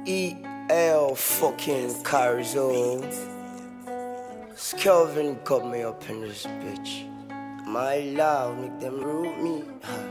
EL fucking Carzo. Skelvin cut me up in this bitch. My love make them root me,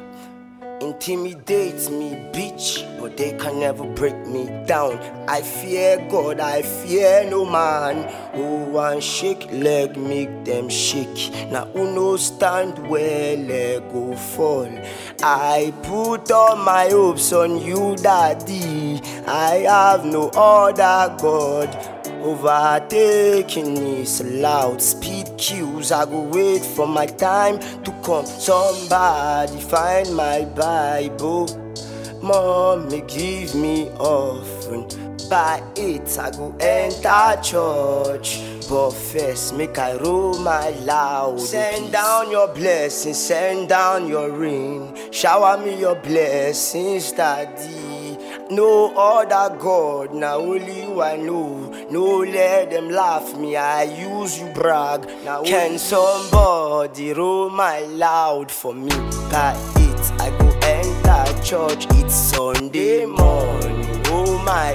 intimidate me, bitch, but they can never break me down. I fear God, I fear no man. Who want shake leg make them shake. Now who no stand well leg go fall. I put all my hopes on you, daddy. I have no other God. Overtaking is loud, speed cues. I go wait for my time to come. Somebody find my Bible. Mommy give me offering. By it I go enter church. But first make I roll my loud. Send down your blessings, send down your rain. Shower me your blessings, daddy. No other God, now only you I know. No let them laugh me, I use you brag. Now can somebody roll my loud for me? By it I go enter church. It's Sunday morning, oh my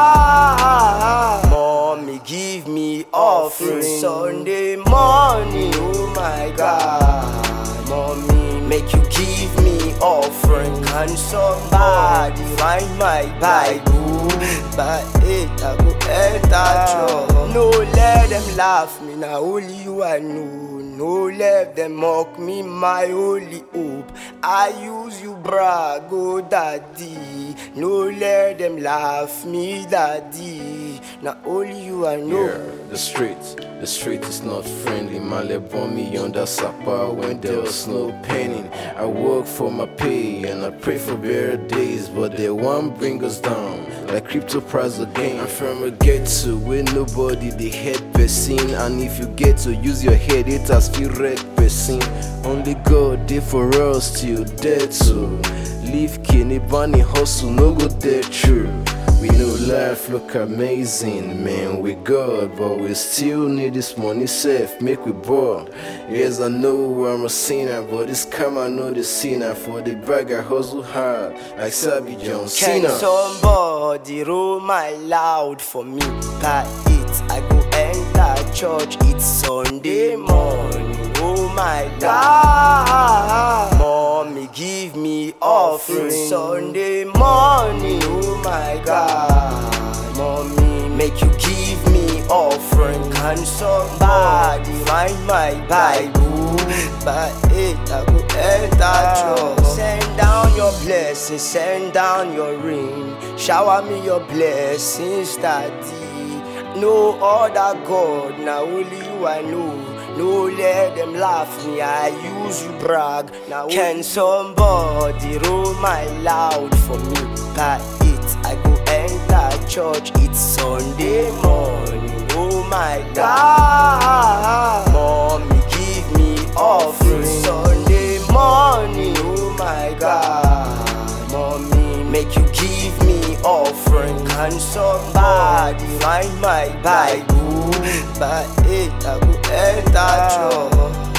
God. Mommy give me offering. Sunday morning, oh my God. Mommy make you give me offering. Can somebody find my Bible? By it I go enter church. No let them laugh me, now only you I know. No let them mock me, my only hope. I use you brag, oh daddy. No let them laugh me, daddy. Now only you I know. Yeah, the street is not friendly. Man, they born me under supper when there was no penning. I work for my pay and I pray for better days, but they won't bring us down like crypto price again. I'm from a ghetto where nobody they head person, and if you get to use your head, it has feel red person. Only God did for us till dead to leave Kenny Bunny hustle, no go there true. We know life look amazing, man, we God, but we still need this money safe, make we ball. Yes, I know I'm a sinner, but this come I know the sinner. For the bag I hustle hard, like Sabi John Cena. Can somebody roll my loud for me? By it I go enter church. It's Sunday morning, oh my God. Mommy give me offering. Sunday morning, oh my God. Mommy make you give me offering. Can somebody find my Bible? By it I go enter church. Send down your blessings, send down your rain. Shower me your blessings, daddy. No other God, now only you I know. No let them laugh me, I use you brag. Now can somebody roll my loud for me? By it I go enter church. It's Sunday morning, oh my God. Mommy give me offering. Sunday morning, oh my God. Mommy make you give me offering. Can somebody find my Bible? By it I go enter church.